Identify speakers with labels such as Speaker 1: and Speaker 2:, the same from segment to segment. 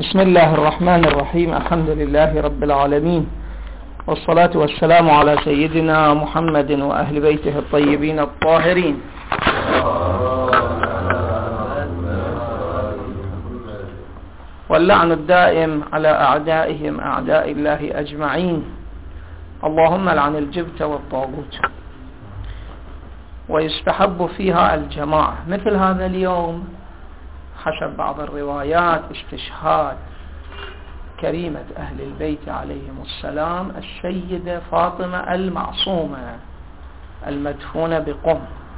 Speaker 1: بسم الله الرحمن الرحيم. الحمد لله رب العالمين، والصلاة والسلام على سيدنا محمد وأهل بيته الطيبين الطاهرين. واللعن الدائم على أعدائهم أعداء الله أجمعين. اللهم لعن الجبت والطاغوت. ويستحب فيها الجماعة مثل هذا اليوم حسب بعض الروايات استشهاد كريمة أهل البيت عليهم السلام السيدة فاطمة المعصومة المدفونة بقم،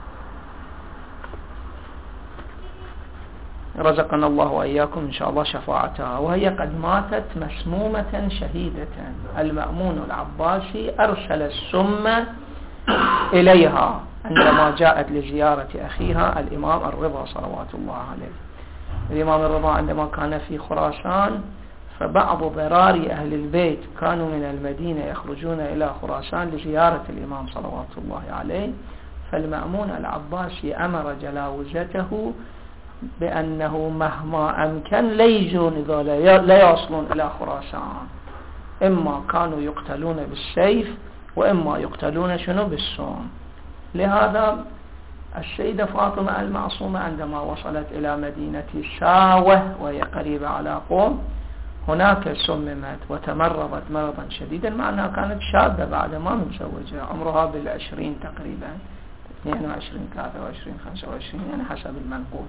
Speaker 1: رزقنا الله وإياكم إن شاء الله شفاعتها، وهي قد ماتت مسمومة شهيدة. المأمون العباسي أرسل السم إليها عندما جاءت لزيارة أخيها الإمام الرضا صلوات الله عليه. الإمام الرضا عندما كان في خراسان فبعض ضراري أهل البيت كانوا من المدينة يخرجون إلى خراسان لزيارة الإمام صلوات الله عليه، فالمأمون العباسي أمر جلاوزته بأنه مهما أمكن لا يجون لا يوصلون إلى خراسان، إما كانوا يقتلون بالسيف وإما يقتلون بالسم. لهذا السيدة فاطمة المعصومة عندما وصلت إلى مدينة ساوة وهي قريبة على قم هناك سممت وتمرضت مرضا شديدا، مع أنها كانت شابة بعد ما متزوجة، عمرها بالعشرين تقريبا 22 23 25 يعني حسب المنقول.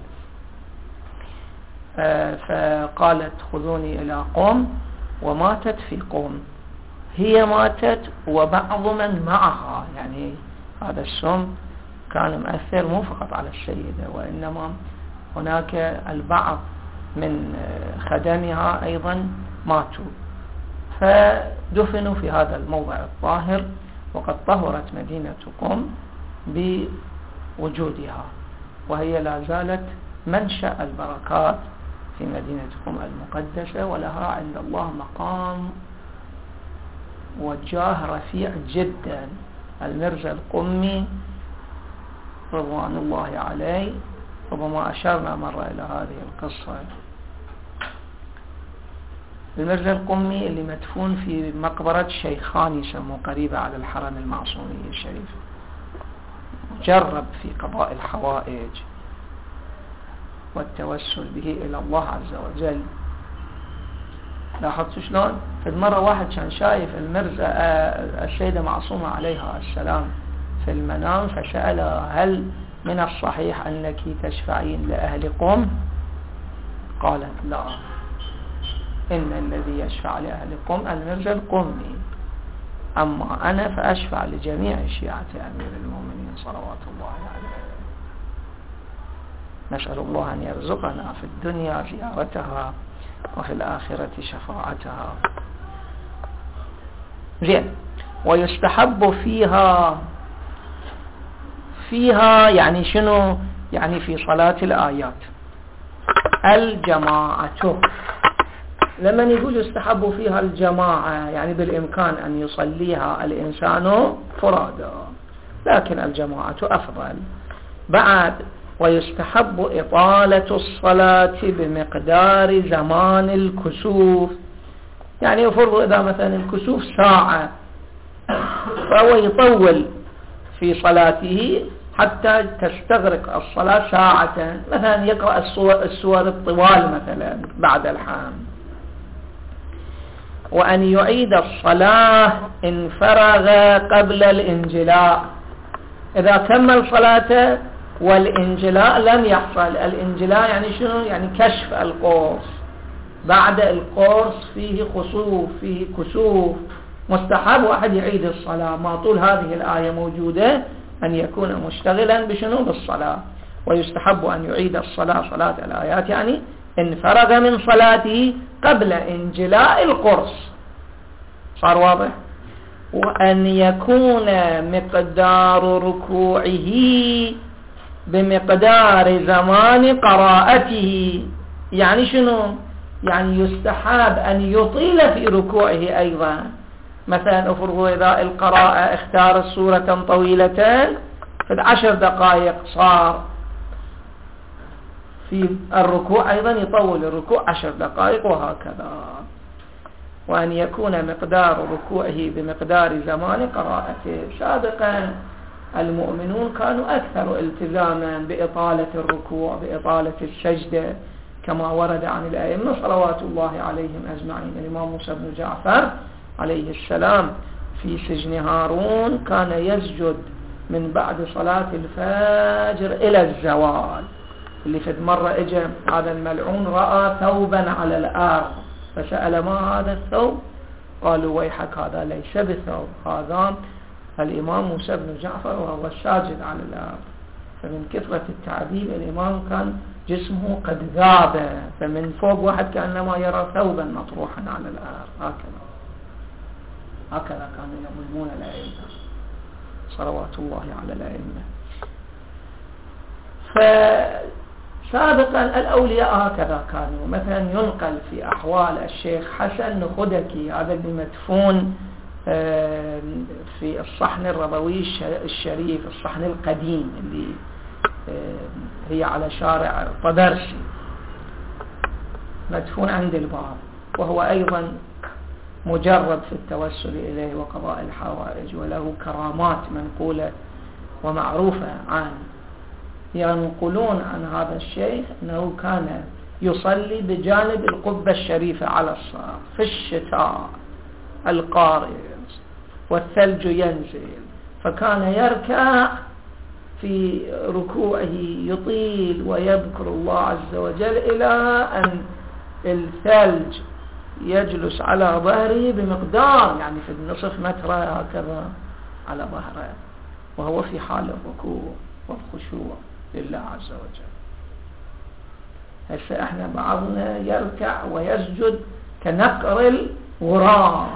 Speaker 1: فقالت خذوني إلى قم، وماتت في قم. هي ماتت وبعض من معها، يعني هذا السم كان مؤثر مو فقط على السيدة وإنما هناك البعض من خدمها أيضا ماتوا، فدفنوا في هذا الموضع الطاهر، وقد طهرت مدينة قم بوجودها، وهي لا زالت منشأ البركات في مدينة قم المقدسة، ولها عند الله مقام وجاه رفيع جدا. المرزا القمي رضوان الله عليه، ربما أشرنا مرة إلى هذه القصة، المرزا القمي اللي مدفون في مقبرة شيخان يسموه قريبة على الحرم المعصومي الشريف، جرب في قضاء الحوائج والتوسل به إلى الله عز وجل. لاحظت شلون؟ في المرة واحد كان شايف المرزا السيدة معصومة عليها السلام في المنام، فسألها هل من الصحيح أنك تشفعين لأهل قم؟ قالت لا، إن الذي يشفع لأهل قم المرزا القمي، أما أنا فأشفع لجميع شيعة أمير المؤمنين صلوات الله عليه. نسأل الله أن يرزقنا في الدنيا زيارتها وفي الآخرة شفاعتها. زين. ويستحب فيها يعني شنو؟ يعني في صلاة الآيات الجماعة. لما يقول يستحب فيها الجماعة يعني بالإمكان أن يصليها الإنسان فرادا، لكن الجماعة أفضل. بعد ويستحب إطالة الصلاة بمقدار زمان الكسوف، يعني يفرض إذا مثلا الكسوف ساعة فهو يطول في صلاته حتى تستغرق الصلاة ساعة، مثلا يقرأ السور الطوال مثلا بعد الحام. وأن يعيد الصلاة إن فرغ قبل الانجلاء، إذا كمل صلاته والانجلاء لم يحصل. الانجلاء يعني شنو؟ يعني كشف القرص، بعد القرص فيه خسوف فيه كسوف، مستحب واحد يعيد الصلاة ما طول هذه الآية موجودة أن يكون مشتغلا بشنو؟ بالصلاة. ويستحب أن يعيد الصلاة صلاة الآيات يعني إن فرغ من صلاته قبل انجلاء القرص. صار واضح؟ وأن يكون مقدار ركوعه بمقدار زمان قراءته، يعني شنو؟ يعني يستحب أن يطيل في ركوعه أيضا. مثلا افرضوا إذا القراءة اختار سورة طويلة في 10 دقائق صار، في الركوع أيضا يطول الركوع 10 دقائق وهكذا. وأن يكون مقدار ركوعه بمقدار زمان قراءته. سابقا المؤمنون كانوا أكثر التزاما بإطالة الركوع بإطالة السجدة كما ورد عن الأئمة صلوات الله عليهم أجمعين. الإمام موسى بن جعفر عليه السلام في سجن هارون كان يسجد من بعد صلاة الفجر إلى الزوال. اللي في مرة اجى هذا الملعون رأى ثوبا على الأرض فسأل ما هذا الثوب؟ قالوا ويحك هذا ليس بثوب، هذا الإمام موسى بن جعفر وهو الساجد على الأرض. فمن كثرة التعذيب الإمام كان جسمه قد ذاب، فمن فوق واحد كأنما يرى ثوبا مطروحا على الأرض. هكذا كانوا يظلمون الأئمة صلوات الله على الأئمة. فسابقا الأولياء هكذا كانوا. مثلا ينقل في أحوال الشيخ حسن نخدكي، هذا اللي مدفون في الصحن الرضوي الشريف، الصحن القديم اللي هي على شارع طدرسي، مدفون عند الباب، وهو أيضا مجرب في التوسل إليه وقضاء الحوائج، وله كرامات منقولة ومعروفة عنه. ينقلون عن هذا الشيخ أنه كان يصلي بجانب القبة الشريفة على الصاف في الشتاء القارس والثلج ينزل، فكان يركع في ركوعه يطيل ويذكر الله عز وجل إلى أن الثلج يجلس على ظهره بمقدار يعني في النصف متر هكذا على ظهره، وهو في حال الركوع والخشوع لله عز وجل. هسه احنا بعضنا يركع ويسجد كنقر الغراب.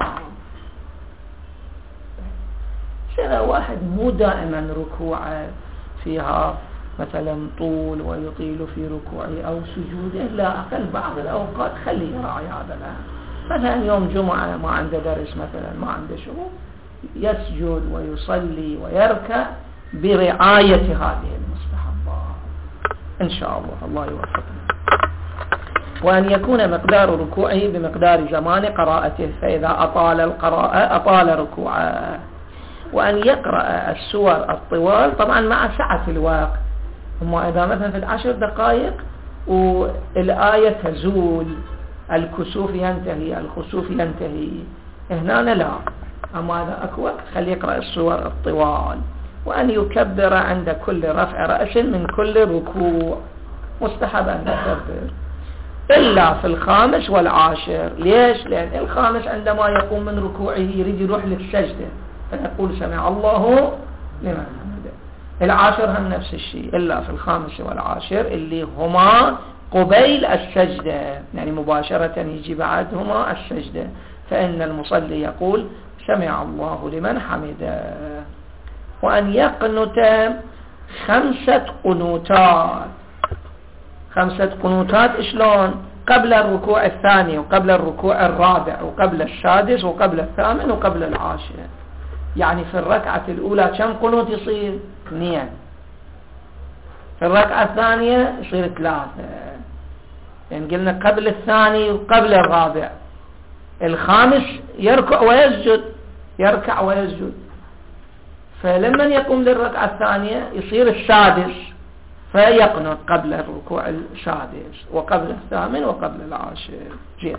Speaker 1: شذا واحد مو دائما ركوعه فيها مثلا طول ويطيل في ركوعه أو سجوده، لا أقل بعض الأوقات خليه يراعي هذا الأمر. مثلا يوم جمعة ما عنده درس مثلا ما عنده شغل، يسجد ويصلي ويركع برعاية هذه المستحبات إن شاء الله يوفقنا. وأن يكون مقدار ركوعه بمقدار زمان قراءته، فإذا أطال القراءة أطال ركوعه. وأن يقرأ السور الطوال طبعا مع سعة الوقت. أما إذا مثلا في 10 دقائق والآية تزول، الكسوف ينتهي، الخسوف ينتهي، هنا لا. أما إذا أكو وقت خلي يقرأ السور الطوال. وأن يكبر عند كل رفع رأس من كل ركوع، مستحب أن يكبر إلا في 5 والعاشر. ليش؟ لأن الخامس عندما يقوم من ركوعه يريد يروح للسجدة فيقول سمع الله لمن حمده. العاشر هم نفس الشيء، إلا في 5 والعاشر اللي هما قبيل السجدة، يعني مباشرة يجي بعدهما السجدة، فإن المصلي يقول سمع الله لمن حمده. وأن يقنت 5 قنوتات. 5 قنوتات شلون؟ قبل الركوع الثاني وقبل الركوع الرابع وقبل السادس وقبل الثامن وقبل العاشر. يعني في الركعة الأولى كم قنوت يصير؟ 2. في الركعة الثانية يصير 3. يعني قلنا قبل الثاني وقبل الرابع. الخامس يركع ويسجد، يركع ويسجد، فلما يقوم للركعة الثانية يصير السادس فيقنط قبل الركوع السادس وقبل الثامن وقبل العاشر. جيد.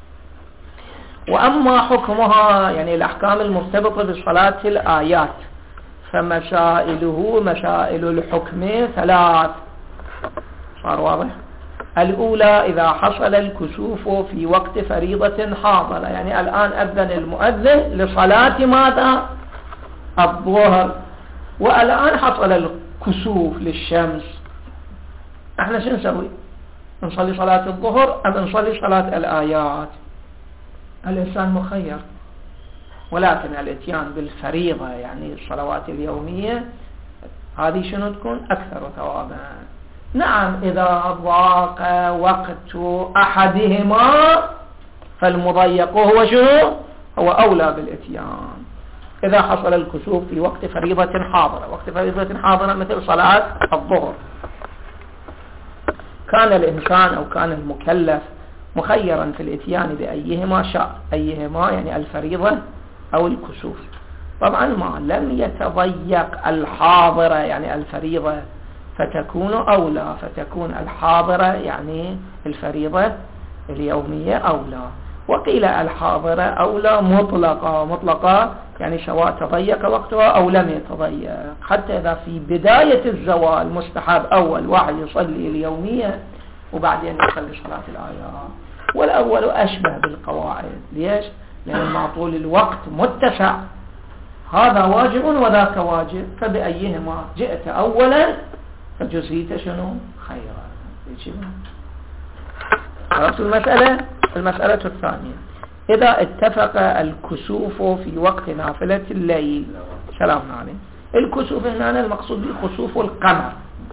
Speaker 1: وأما حكمها يعني الأحكام المرتبطة بصلاة الآيات فمسائله مسائل الحكم 3. صار واضح؟ الأولى إذا حصل الكسوف في وقت فريضة حاضرة، يعني الآن أذن المؤذن لصلاة ماذا؟ الظهر، والآن حصل الكسوف للشمس، احنا شو نسوي؟ نصلي صلاة الظهر أم نصلي صلاة الآيات؟ الإنسان مخير، ولكن الاتيان بالفريضة يعني الصلوات اليومية هذه شنو تكون؟ أكثر ثوابا. نعم إذا ضاق وقت أحدهما فالمضيق هو شنو؟ هو أولى بالاتيان. إذا حصل الكسوف في وقت فريضة حاضرة، وقت فريضة حاضرة مثل صلاة الظهر، كان الإنسان أو كان المكلف مخيرا في الاتيان بأيهما شاء، أيهما يعني الفريضة أو الكسوف. طبعا ما لم يتضيق الحاضرة يعني الفريضة فتكون أولى، فتكون الحاضرة يعني الفريضة اليومية أولى. وقيل الحاضرة أولى مطلقة يعني سواء تضيق وقتها أو لم يتضيق، حتى إذا في بداية الزوال مستحب أول واحد يصلي اليومية وبعدين يصلي صلاة الآيات. والأول أشبه بالقواعد. ليش؟ لأن مع طول الوقت متسع، هذا واجب وذاك واجب، فبأيهما جئت أولا فجزيت شنو خيرا. عرفت المسألة الثانية، إذا اتفق الكسوف في وقت نافلة الليل. سلام عليكم. الكسوف هنا المقصود بخسوف القمر.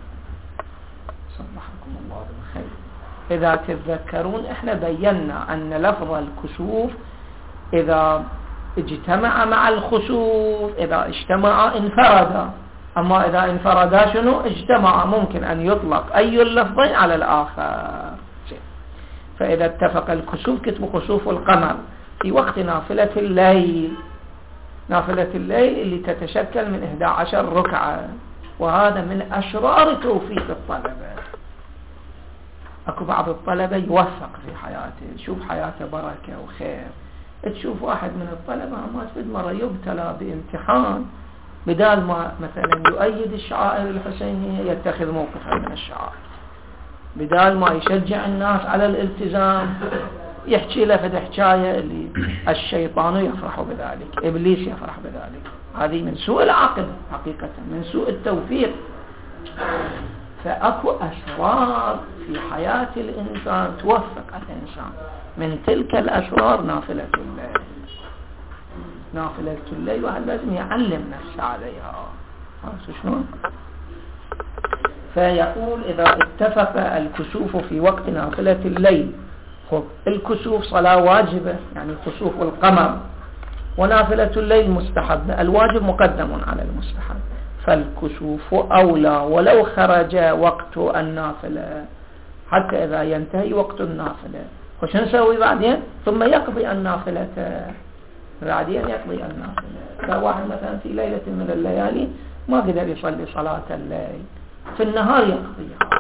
Speaker 1: صبحكم الله بالخير. إذا تتذكرون احنا بينا أن لفظ الكسوف إذا اجتمع مع الخسوف، إذا اجتمع انفردا، أما إذا انفردا شنو اجتمع، ممكن أن يطلق أي اللفظين على الآخر. فإذا اتفق الكسوف كتب خسوف القمر في وقت نافلة الليل. نافلة الليل اللي تتشكل من 11 ركعة، وهذا من أشرار توفيق الطلبة. أكو بعض الطلبة يوفق في حياته، شوف حياته بركة وخير. تشوف واحد من الطلبة ما تفيد مرة يبتلى بامتحان، بدال ما مثلا يؤيد الشعائر الحسينية يتخذ موقفا من الشعائر، بدال ما يشجع الناس على الالتزام يحكي له في حكاية اللي الشيطان يفرح بذلك، إبليس يفرح بذلك. هذه من سوء العقل حقيقة، من سوء التوفيق. فأكو أسرار في حياة الإنسان توفق الإنسان، من تلك الأسرار نافلة الليل. نافلة الليل واحد لازم يعلم نفسه عليها. عرفت شلون؟ فيقول إذا اتفق الكسوف في وقت نافلة الليل. الكسوف صلاة واجبة يعني كسوف القمر، ونافلة الليل مستحب، الواجب مقدم على المستحب، فالكسوف أولى ولو خرج وقت النافلة، حتى إذا ينتهي وقت النافلة. وش نسوي بعدين؟ ثم يقضي النافلة، بعدين يقضي النافلة. فواحد مثلا في ليلة من الليالي ما قدر يصلي صلاة الليل، في النهار يقضيها.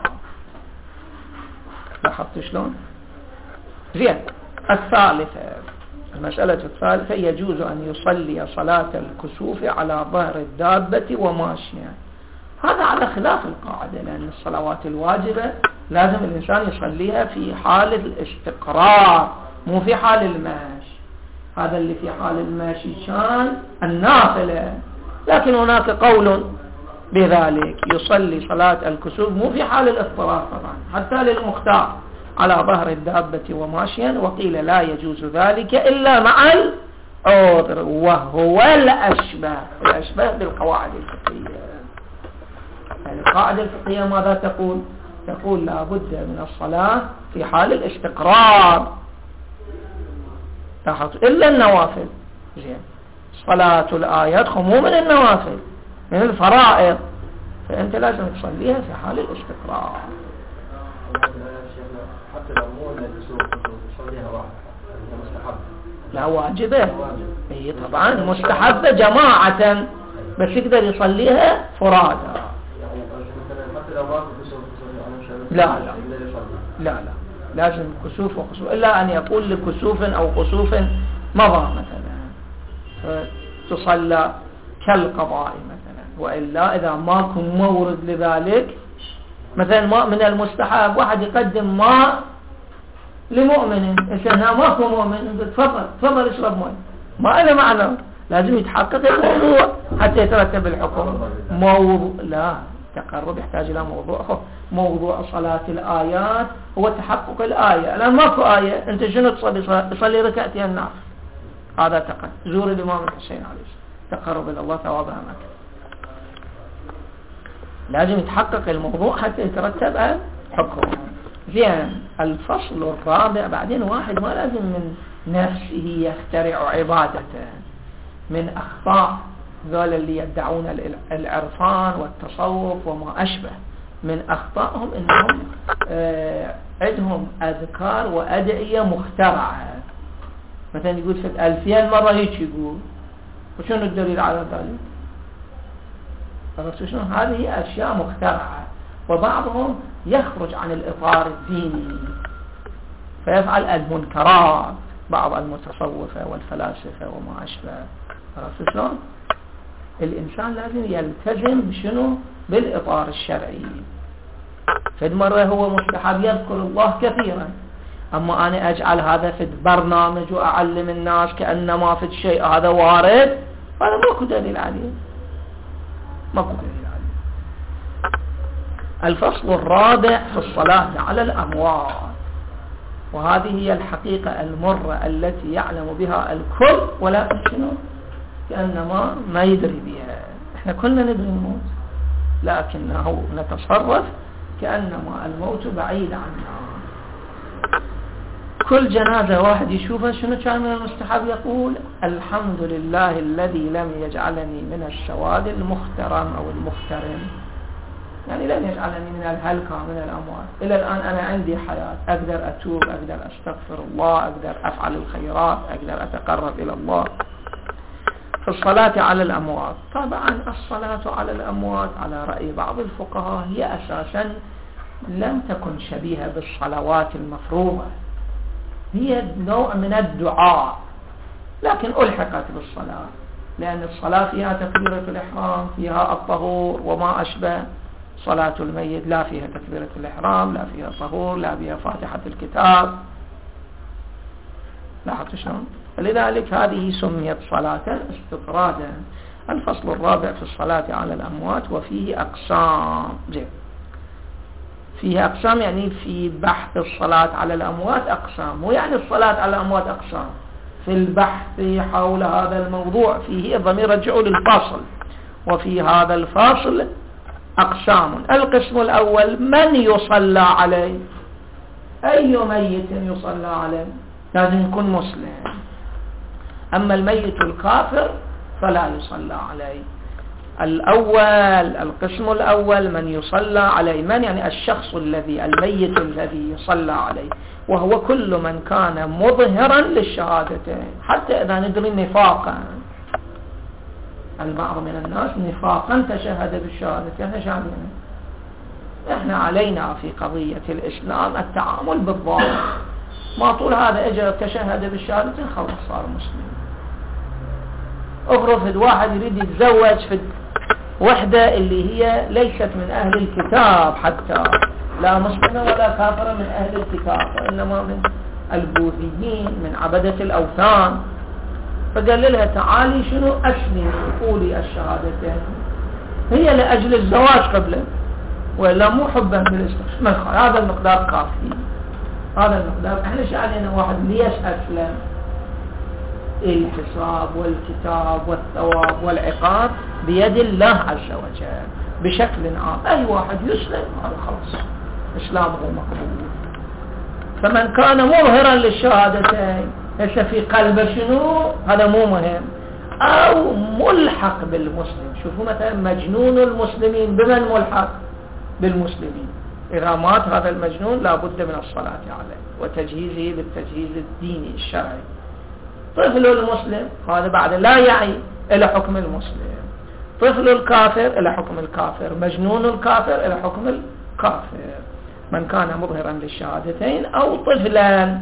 Speaker 1: لاحظت شلون؟ زين. الثالثة، المسألة الثالثة، يجوز أن يصلي صلاة الكسوف على ظهر الدابة وماشيا. هذا على خلاف القاعدة، لأن الصلوات الواجبة لازم الإنسان يصليها في حال الاستقرار مو في حال المشي. هذا اللي في حال المشي كان النافلة، لكن هناك قول بذلك يصلي صلاة الكسوف مو في حال الاضطرار طبعا، حتى للمختار على ظهر الدابة وماشيا. وقيل لا يجوز ذلك إلا مع العذر، وهو الأشبه بالقواعد الفقهية. يعني القاعدة الفقهية ماذا تقول؟ تقول لا بد من الصلاة في حال الاستقرار، إلا النوافل. زين. صلاة الآيات مو من النوافل، من الفرائض، فأنت لازم تصليها في حال الاستقرار.
Speaker 2: حتى لو مو تصليها واحدة مستحبة،
Speaker 1: لا واجبة. هي طبعا مستحبة جماعة، بس يقدر يصليها فرادا.
Speaker 2: يعني حتى لو ما
Speaker 1: لا لازم كسوف وخسوف، إلا أن يقول لكسوف أو خسوف مضى مثلا تصلى كالقضاء مثلا، وإلا إذا ماكو مورد لذلك، مثلا ماء من المستحب واحد يقدم ماء لمؤمن، إنسانها ماكو مؤمن، تفضل اشرب ماء، ما له معنى، لازم يتحقق الموضوع حتى يترتب الحكم. لا، تقرب يحتاج إلى موضوع صلاة الآيات هو تحقق الآية. الآن ماكو آية، أنت شنو تصلي ركعتين النافل، هذا تقرب. زور الإمام الحسين عليه السلام، تقرب إلى الله ثوابها مكة. لازم يتحقق الموضوع حتى يترتب الحكم. زين. الفصل الرابع، بعدين واحد ما لازم من نفسه يخترع عبادته، من أخطاء ذول اللي يدعون العرفان والتصوف وما أشبه، من أخطائهم أنهم عندهم أذكار وأدعية مخترعة، مثلا يقول في 2000 مرة هيك يقول، وشنو الدليل على ذلك؟ شنو؟ هذه أشياء مخترعة. وبعضهم يخرج عن الإطار الديني فيفعل المنكرات، بعض المتصوفة والفلاسفة وما أشبه. عرفت شلون؟ الإنسان لازم يلتزم شنو؟ بالإطار الشرعي. في مرة هو مستحب يذكر الله كثيرا، أما أنا أجعل هذا في برنامج وأعلم الناس كأنما في شيء هذا وارد، هذا ماكو دليل عليه، ماكو دليل عليه. الفصل الرابع في الصلاة على الأموات، وهذه هي الحقيقة المرة التي يعلم بها الكل ولكن شنو؟ كأنما ما يدري بها. احنا كلنا ندري الموت لكنه نتصرف كأنما الموت بعيد عنا. كل جنازة واحد يشوفها شنو كان من المستحب يقول الحمد لله الذي لم يجعلني من السواد المخترم أو المخترم، يعني لم يجعلني من الهلكة من الأموات. إلى الآن أنا عندي حياة، أقدر أتوب، أقدر أستغفر الله، أقدر أفعل الخيرات، أقدر أتقرب إلى الله. في الصلاة على الأموات، طبعا الصلاة على الأموات على رأي بعض الفقهاء هي أساسا لم تكن شبيهة بالصلوات المفروضة، هي نوع من الدعاء لكن ألحقت بالصلاة، لأن الصلاة فيها تكبيرة الإحرام، فيها الطهور وما أشبه. صلاة الميت لا فيها تكبيرة الإحرام، لا فيها طهور، لا فيها فاتحة الكتاب. لاحظت شلون؟ لذلك هذه سميت صلاة استطرادا. الفصل الرابع في الصلاة على الأموات، وفيه أقسام. فيه أقسام يعني في بحث الصلاة على الأموات أقسام، ويعني الصلاة على الأموات أقسام. في البحث حول هذا الموضوع فيه الضمير رجعوا للفاصل، وفي هذا الفاصل أقسام. القسم الأول من يصلى عليه، أي ميت يصلى عليه؟ لازم يكون مسلم. أما الميت الكافر فلا يصلى عليه. القسم الأول من يصلى عليه، من يعني الشخص الذي الميت الذي يصلى عليه، وهو كل من كان مظهرا للشهادتين، حتى إذا ندري نفاقا. البعض من الناس نفاقا تشهد بالشهادتين. احنا علينا في قضية الإسلام التعامل بالظاهر، ما طول هذا اجى تشهد بالشهادتين خلاص صار مسلم. افرض واحد يريد يتزوج في وحدة اللي هي ليست من أهل الكتاب، حتى لا مسلمة ولا كافرة من أهل الكتاب، وإنما من البوذيين من عبدة الأوثان، فقال لها تعالي شنو أسلمي قولي الشهادتين، هي لأجل الزواج قبله ولا مو حبا بالإسلام. هذا المقدار كافي، هذا المقدار. احنا شأننا واحد ليش أسلم؟ الحساب والكتاب والثواب والعقاب بيد الله عز وجل بشكل عام. أي واحد يسلم هذا خلاص إسلامه مقبول. فمن كان مظهرا للشهادتين ليس في قلبه شنو، هذا مو مهم، أو ملحق بالمسلم. شوفوا مثلا مجنون المسلمين بمن ملحق؟ بالمسلمين. إذا مات هذا المجنون لابد من الصلاة عليه وتجهيزه بالتجهيز الديني الشرعي. طفل المسلم هذا بعد لا يعي إلى حكم المسلم، طفل الكافر إلى حكم الكافر، مجنون الكافر إلى حكم الكافر، من كان مظهرا للشهادتين. أو طفلا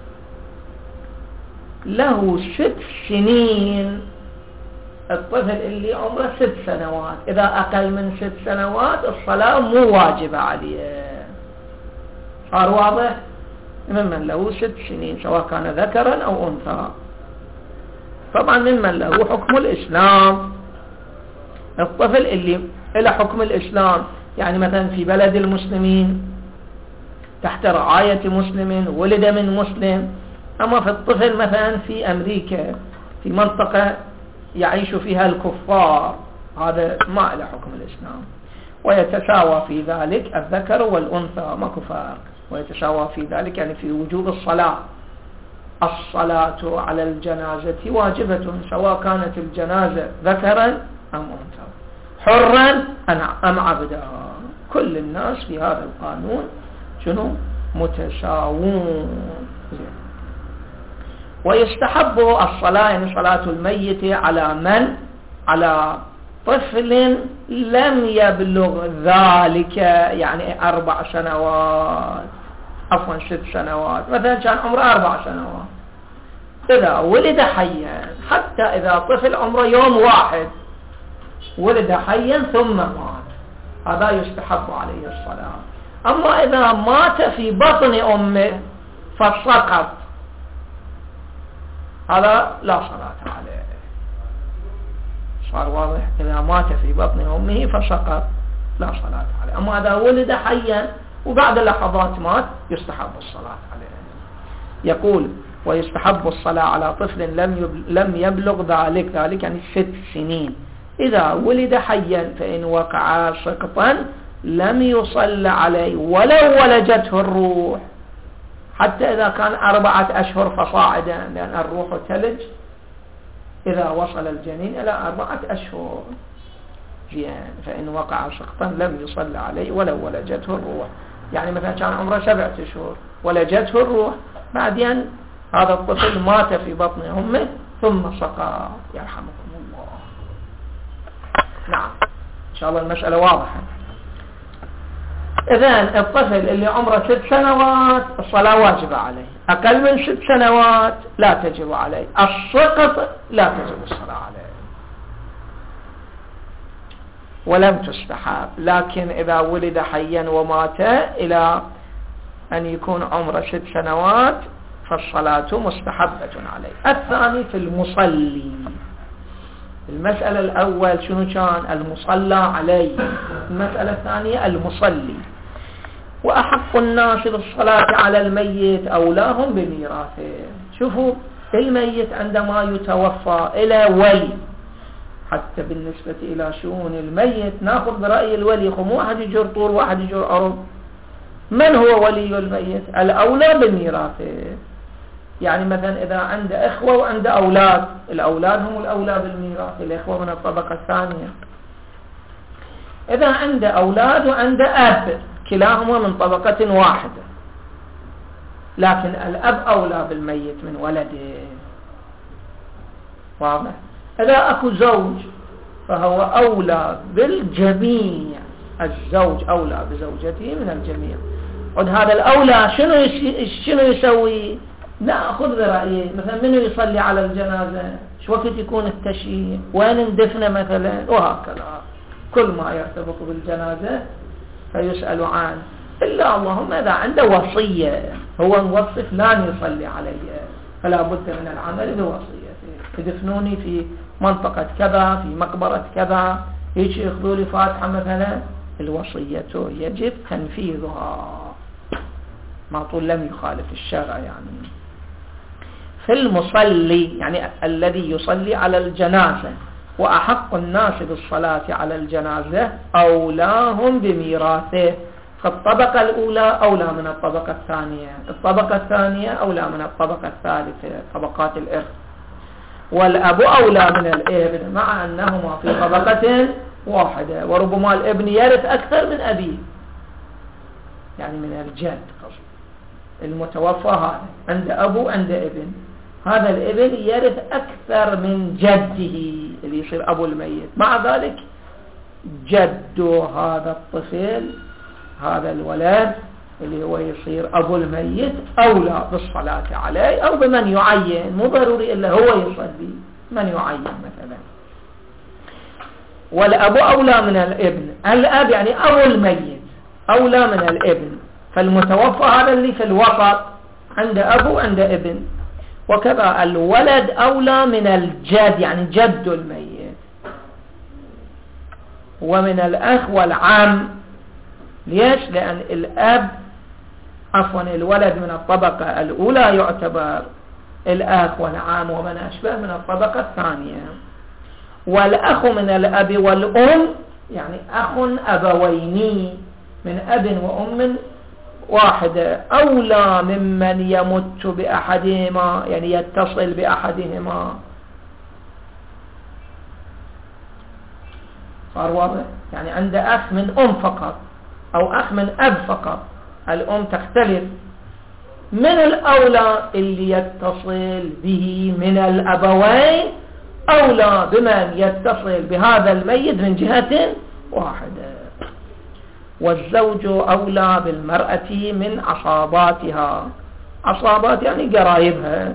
Speaker 1: له 6 سنين، الطفل اللي عمره 6 سنوات، إذا أقل من 6 سنوات الصلاة مو واجبة عليه. صار واضح؟ ممن له 6 سنين سواء كان ذكرا أو أنثى. طبعا ممن له حكم الإسلام، الطفل اللي له حكم الإسلام، يعني مثلا في بلد المسلمين تحت رعاية مسلم، ولد من مسلم. أما في الطفل مثلا في أمريكا في منطقة يعيش فيها الكفار، هذا ما له حكم الإسلام. ويتساوى في ذلك الذكر والأنثى، ما كفار، ويتساوى في ذلك يعني في وجوب الصلاة. الصلاة على الجنازة واجبة سواء كانت الجنازة ذكرا أم أنثى، حرا أم عبدا، كل الناس في هذا القانون شنو متساوون. ويستحب الصلاة يعني صلاة الميت على من؟ على طفل لم يبلغ ذلك، يعني 4 سنوات، عفوا 6 سنوات، مثلا كان عمره 4 سنوات، إذا ولد حيا، حتى إذا طفل عمره يوم واحد ولد حيا ثم مات، هذا يستحب عليه الصلاة. أما إذا مات في بطن أمه فسقط، هذا لا صلاة عليه. صار واضح؟ إذا مات في بطن أمه فسقط لا صلاة عليه. أما إذا ولد حيا وبعد لحظات مات يستحب الصلاة عليه. يقول ويستحب الصلاة على طفل لم يبلغ ذلك يعني 6 سنين إذا ولد حيا، فإن وقع سقطا لم يصلى عليه ولو ولجته الروح، حتى إذا كان 4 أشهر فصاعدا، لأن الروح تلج إذا وصل الجنين إلى 4 أشهر. فإن وقع سقطا لم يصلى عليه ولو ولجته الروح. يعني مثلا كان عمره 7 أشهر ولجته الروح، بعدين هذا الطفل مات في بطن أمه ثم سقط، يرحمكم الله. نعم إن شاء الله المسألة واضحة. إذن الطفل اللي عمره 6 سنوات الصلاة واجبة عليه، أقل من 6 سنوات لا تجب عليه، السقط لا تجب الصلاة عليه ولم تستحب. لكن إذا ولد حيا ومات إلى أن يكون عمره 6 سنوات فالصلاة مستحبة عليه. الثاني في المصلي. المسألة الأول شنو كان؟ المصلى عليه. المسألة الثانية المصلي. وأحق الناس بالصلاة على الميت أولاهم بميراثه. شوفوا الميت عندما يتوفى إلى ولي، حتى بالنسبة إلى شؤون الميت نأخذ برأي الولي، مو واحد يجر طول واحد يجر عرض. من هو ولي الميت؟ الأولى بميراثه. يعني مثلا إذا عنده إخوة وعنده أولاد، الأولاد هم الأولى بالميراث، الإخوة من الطبقة الثانية. إذا عنده أولاد وعنده أب كلاهما من طبقة واحدة، لكن الأب أولى بالميت من ولده. واضح؟ إذا أكو زوج فهو أولى بالجميع، الزوج أولى بزوجته من الجميع. وهذا الأولى شنو يسوي؟ نأخذ برأيه. مثلا منو يصلي على الجنازة؟ شو وقت يكون التشييع؟ وين ندفن مثلا؟ وهكذا كل ما يرتبط بالجنازة فيسأل عنه، إلا اللهم إذا عنده وصية، هو موصي فلان يصلي عليه، فلا بد من العمل بوصيته. يدفنوني في منطقة كذا، في مقبرة كذا، يجي ياخذوا لي فاتحة مثلا، الوصية يجب تنفيذها ما طول لم يخالف الشرع. يعني في المصلي يعني الذي يصلي على الجنازة. وأحق الناس بالصلاة على الجنازة أولاهم بميراثه. فالطبقة الأولى أولى من الطبقة الثانية، الطبقة الثانية أولى من الطبقة الثالثة، طبقات الإرث. والأب أولى من الابن مع أنهما في طبقة واحدة، وربما الابن يرث أكثر من أبيه، يعني من الجد. المتوفى هذا عند أبو عند ابن، هذا الابن يرث أكثر من جده اللي يصير أبو الميت، مع ذلك جد هذا الطفل هذا الولد اللي هو يصير أبو الميت أولى بالصلاة عليه أو بمن يعين، مو ضروري إلا هو يصلي، من يعين مثلا. والأب أولى من الابن، الأب يعني أبو الميت أولى من الابن، فالمتوفى هذا اللي في الوسط عند أبو عند ابن. وكذا الولد أولى من الجد يعني جد الميت، ومن الأخ والعم. ليش؟ لأن الأب الولد من الطبقة الأولى يعتبر، الأخ والعم ومن أشبه من الطبقة الثانية. والأخ من الأب والأم يعني أخ أبويني من أب وأم واحدة أولى ممن يمت بأحدهما يعني يتصل بأحدهما. صار واضح؟ يعني عنده أخ من أم فقط أو أخ من أب فقط الأم تختلف، من الأولى اللي يتصل به من الأبوين أولى بمن يتصل بهذا الميت من جهة واحدة. والزوج أولى بالمرأة من عصاباتها، عصابات يعني قرايبها،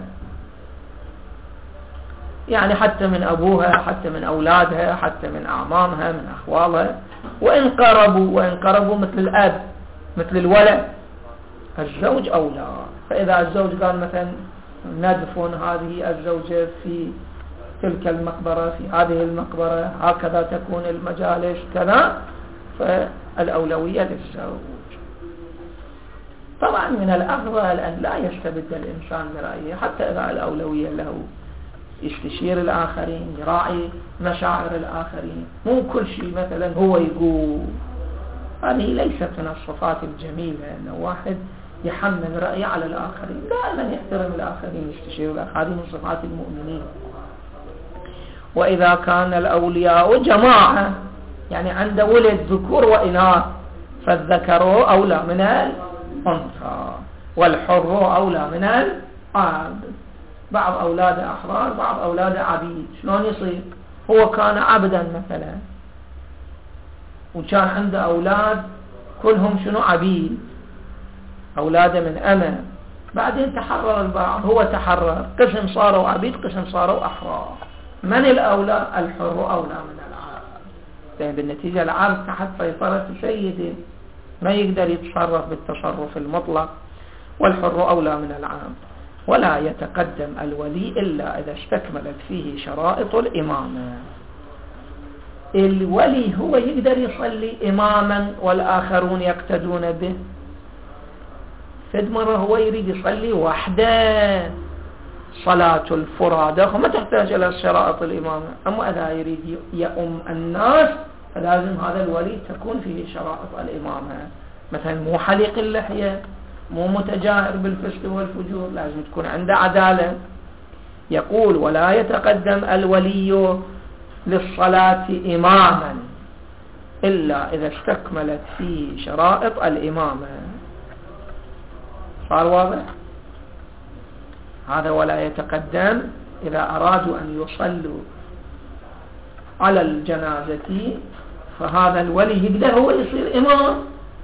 Speaker 1: يعني حتى من أبوها، حتى من أولادها، حتى من أعمامها، من أخوالها، وإن قربوا مثل الأب مثل الولد، الزوج أولى. فإذا الزوج قال مثلا ندفن هذه الزوجة في تلك المقبرة، في هذه المقبرة، هكذا تكون المجالس كذا، فالأولوية للزوج. طبعا من الأفضل أن لا يستبد الإنسان برأيه، حتى إذا الأولوية له يستشير الآخرين، يراعي مشاعر الآخرين، مو كل شيء مثلا هو يقول. هذه ليست من الصفات الجميلة أن واحد يحمل رأيه على الآخرين، دائما يحترم الآخرين، يستشير الآخرين، هذه من صفات المؤمنين. وإذا كان الأولياء جماعة، يعني عند ولد ذكور وإناث، فالذكر أولى من الأنثى، والحر أولى من العبد. بعض أولاد أحرار، بعض أولاد عبيد، شلون يصير؟ هو كان عبدا مثلا وكان عنده أولاد كلهم شنو عبيد، أولاده من أمة، بعدين تحرر البعض، هو تحرر، قسم صاروا عبيد، قسم صاروا أحرار. من الأولى؟ الحر أولى من العبد، يعني بالنتيجة العبد تحت سيطرة سيده، ما يقدر يتصرف بالتصرف المطلق، والحر أولى من العبد. ولا يتقدم الولي إلا إذا استكملت فيه شرائط الإمامة. الولي هو يقدر يصلي إماما والآخرون يقتدون به، فد مرة هو يريد يصلي وحده صلاة الفرادى ما تحتاج إلى شرائط الإمامة، أما إذا يريد يؤم الناس فلازم هذا الولي تكون فيه شرائط الإمامة، مثلا مو حليق اللحية، مو متجاهر بالفسق والفجور، لازم تكون عنده عدالة. يقول ولا يتقدم الولي للصلاة إماما إلا إذا استكملت فيه شرائط الإمامة. صار واضح؟ هذا ولا يتقدم إذا أرادوا أن يصلوا على الجنازة، فهذا الولي يقدر هو يصير إمام،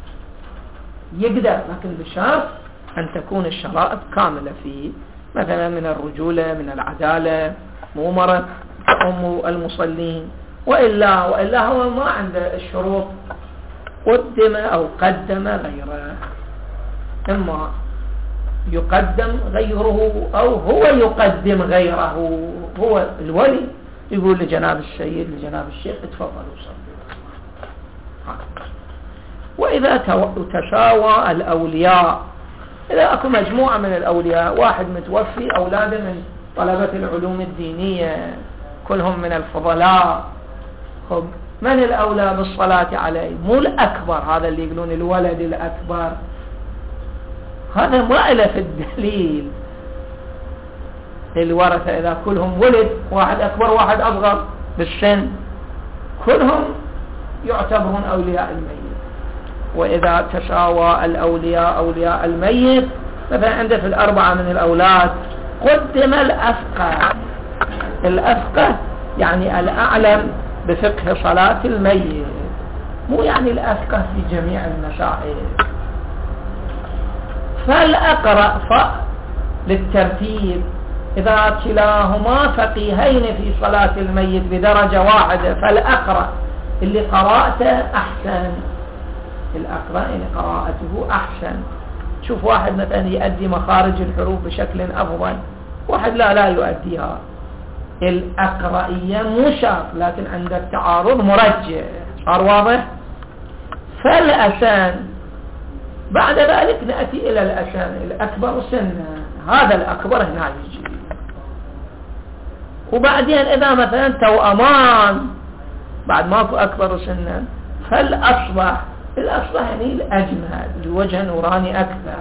Speaker 1: يقدر، لكن بشرط أن تكون الشرائط كاملة فيه، مثلا من الرجولة، من العدالة، مو مرض أم المصلين، وإلا هو ما عنده الشروط، قدم أو قدم غيره، إما يقدم غيره أو هو يقدم غيره. هو الولي يقول لجناب السيد لجناب الشيخ اتفضلوا صلوا. وإذا تساوى الأولياء، إذا أكو مجموعة من الأولياء، واحد متوفي، أولاده من طلبة العلوم الدينية كلهم من الفضلاء، من الأولى بالصلاة عليه؟ مو الأكبر، هذا اللي يقولون الولد الأكبر، هذا ما إله في الدليل. الورثة إذا كلهم ولد، واحد أكبر واحد أصغر بالسن، كلهم يعتبرون أولياء الميت. وإذا تساوى الأولياء أولياء الميت، مثلا عنده في الأربعة من الأولاد قدم الأفقه، الأفقه يعني الأعلم بفقه صلاة الميت، مو يعني الأفقه في جميع المسائل. فالأقرأ للترتيب، إذا كلاهما فقيهين في صلاة الميت بدرجة واحدة، فالأقرأ اللي قراءته أحسن، الأقرأ اللي قراءته أحسن. شوف واحد مثلا يؤدي مخارج الحروف بشكل أفضل، واحد لا يؤديها. الأقرأية مو شرط، لكن عند التعارض مرجح. صار واضح؟ فالأسان بعد ذلك نأتي إلى الأسان الأكبر سنا، هذا الأكبر هنا يجي. وبعدين إذا مثلا توأمان بعد ماكو أكبر سنا، فالأصبح، الأصبح يعني الأجمل، الوجه نوراني أكثر.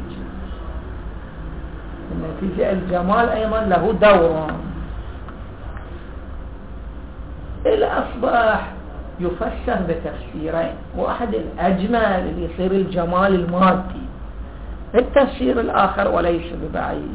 Speaker 1: النتيجة الجمال أيضا له دور. الأصبح يفسر بتفسيرين، واحد الأجمل اللي يصير الجمال المادي، التفسير الآخر وليس ببعيد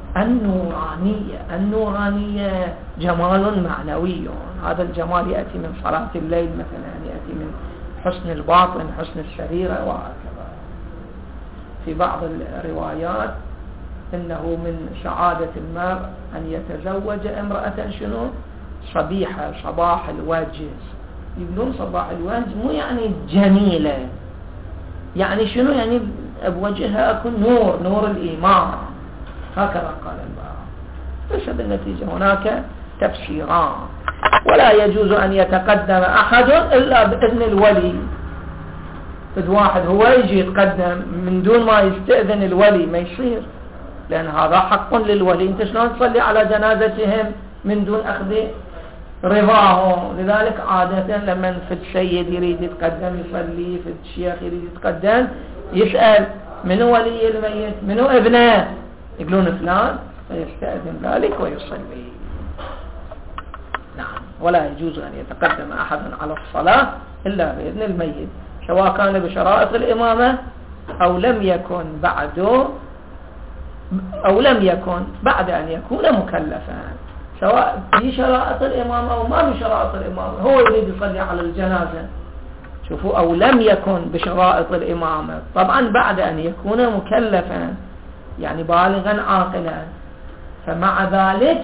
Speaker 1: النورانية جمال معنوي. هذا الجمال يأتي من صلاة الليل مثلا، يأتي من حسن الباطن، حسن السريرة وهكذا. في بعض الروايات إنه من سعادة المرء أن يتزوج امرأة شنو؟ صبيحة، صباح الوجه. يقولون صباح الوجه مو يعني جميلة، يعني شنو؟ يعني بوجهها أكون نور الإيمان، هكذا قال البعض. بس بالنتيجة هناك تفسيران، ولا يجوز أن يتقدم أحد إلا بإذن الولي. فد واحد هو يجي يتقدم من دون ما يستأذن الولي ما يصير، لأن هذا حق للولي. انت شلون تصلي على جنازتهم من دون أخذ رضاهم؟ لذلك عادة لما في السيد يريد يتقدم يصلي، في الشيخ يريد يتقدم يسأل منو ولي الميت، منو ابنه، يقولون فلان، فيستأذن ذلك ويصلي. نعم. ولا يجوز أن يتقدم أحد على الصلاة إلا بإذن الميت، سواء كان بشرائط الإمامة أو لم يكن بعد أن يكون مكلفا، سواء بشرائط الإمامة أو ما بشرائط الإمامة، هو يريد يصلي على الجنازة. شوفوا، أو لم يكن بشرائط الإمامة، طبعا بعد أن يكون مكلفا يعني بالغا عاقلا. فمع ذلك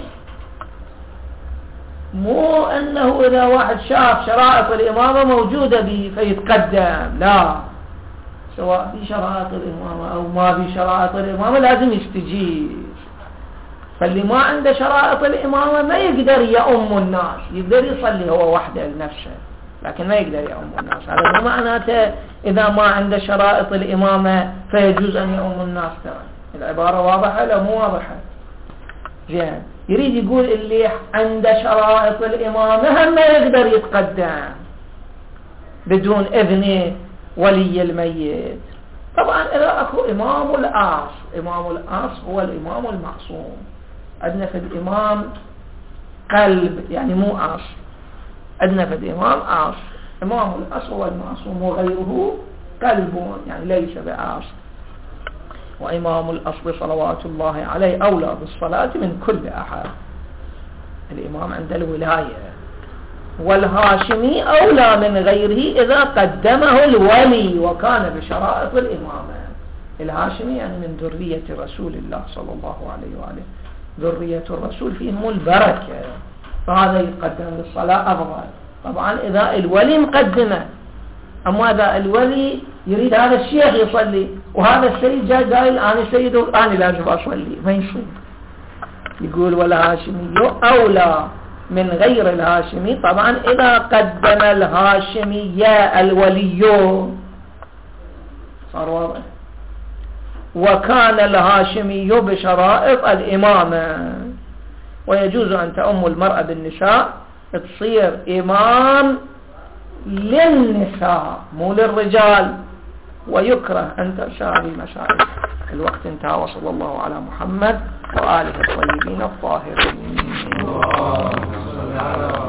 Speaker 1: مو أنه إذا واحد شاف شرائط الإمامة موجودة به فيتقدم، لا، سواء في شرائط الإمامة أو ما في شرائط الإمامة لازم يستجيب. فاللي ما عنده شرائط الإمامة ما يقدر يؤم الناس، يقدر يصلي هو وحده لنفسه لكن ما يقدر يؤم الناس. هذا مو معناته إذا ما عنده شرائط الإمامة فيجوز أن يؤم الناس. ترى العبارة واضحة لا مو واضحة؟ زين، يريد يقول اللي عنده شرائط الإمامة هم ما يقدر يتقدم بدون إذن ولي الميت. طبعا إذا أكو إمام الأصل هو الإمام المعصوم. عندنا في الإمام قلب يعني مو أصل، عندنا في الإمام أصل. إمام الأصل هو المعصوم وغيره قلب يعني ليس بأصل. وإمام الأصل صلوات الله عليه أولى بالصلاة من كل أحد. الإمام عند الولاية، والهاشمي أولى من غيره إذا قدمه الولي وكان بشرائط الإمامة. الهاشمي يعني من ذرية رسول الله صلى الله عليه وآله، ذرية الرسول فيهم البركة، فهذا يقدم للصلاة أفضل. طبعا إذا الولي مقدمه، أما إذا الولي يريد هذا الشيخ يصلي وهذا السيد جاي قال أنا سيد أنا لازم أصلي، ما يصير. يقول والهاشمي أولى من غير الهاشمي. طبعا إذا قدم الهاشمي الولي صار واضح، وكان الهاشمي بشرائط الإمامة. ويجوز أن تؤم المرأة بالنساء، تصير إمام للنساء مو للرجال، ويكره أن ترشى هذه المسائل. الوقت انتهى، وصلى الله على محمد وآله الطيبين الطاهرين.